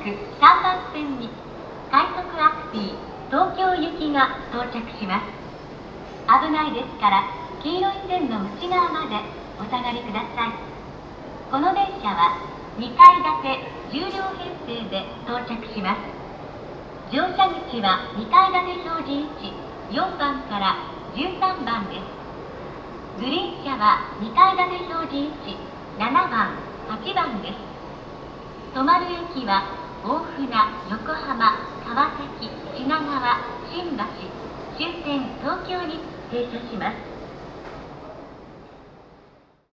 3番線に快速アクティ東京行きが到着します。危ないですから黄色い線の内側までお下がりください。この電車は2階建て10両編成で到着します。乗車口は2階建て表示位置4番から13番です。グリーン車は2階建て表示位置7番、8番です。止まる駅は大船、横浜、川崎、品川、新橋、終点東京に停車します。